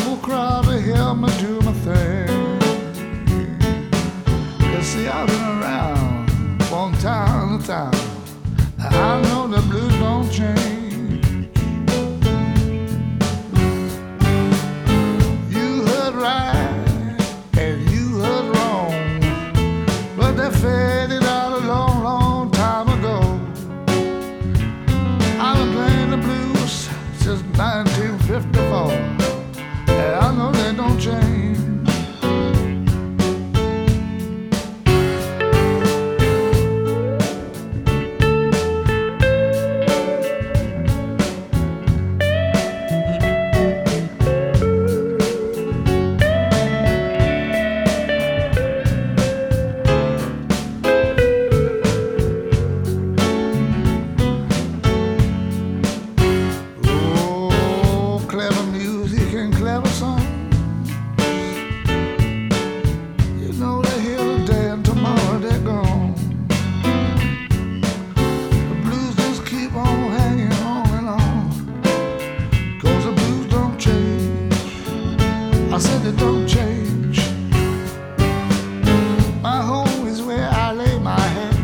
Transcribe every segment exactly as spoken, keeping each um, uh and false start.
whole crowd to hear me do my thing. You see, I've been around from town to town. I know the blues don't change. You heard right and you heard wrong, but they faded out a long, long time ago. I've been playing the blues since nineteen fifty-four, and I know they don't change. Clever songs, you know they're here today and tomorrow they're gone. The blues just keep on hanging on and on, 'cause the blues don't change. I said they don't change. My home is where I lay my head.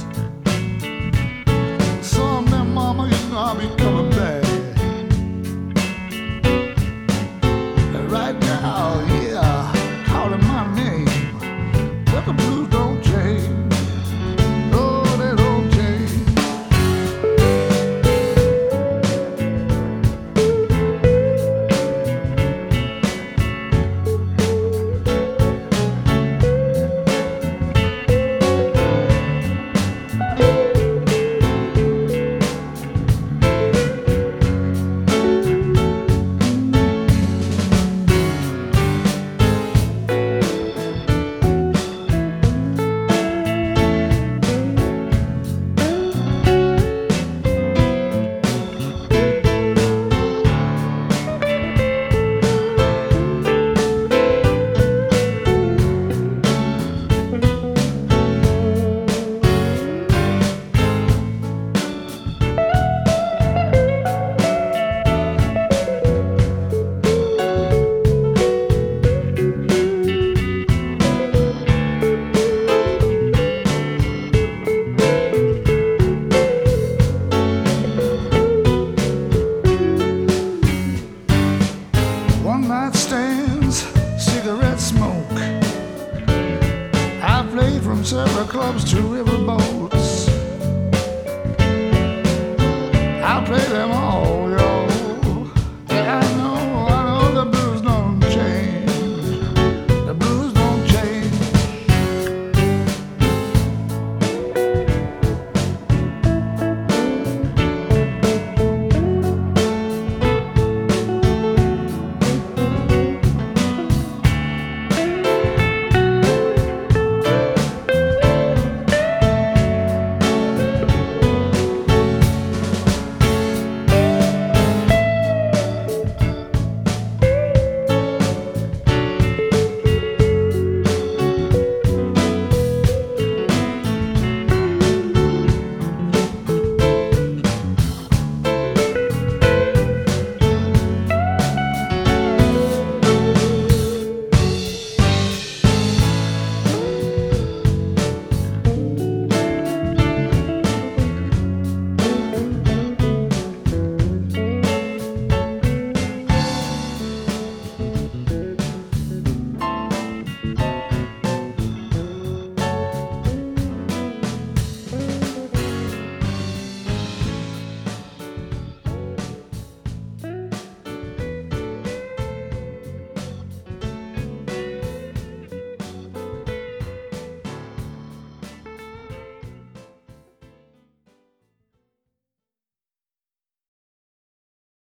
Someday, mama, you know I'll be coming back. Right now, yeah, calling my name, but the blues don't change. No, they don't change. One night stands, cigarette smoke. I played from several clubs to Riverboat.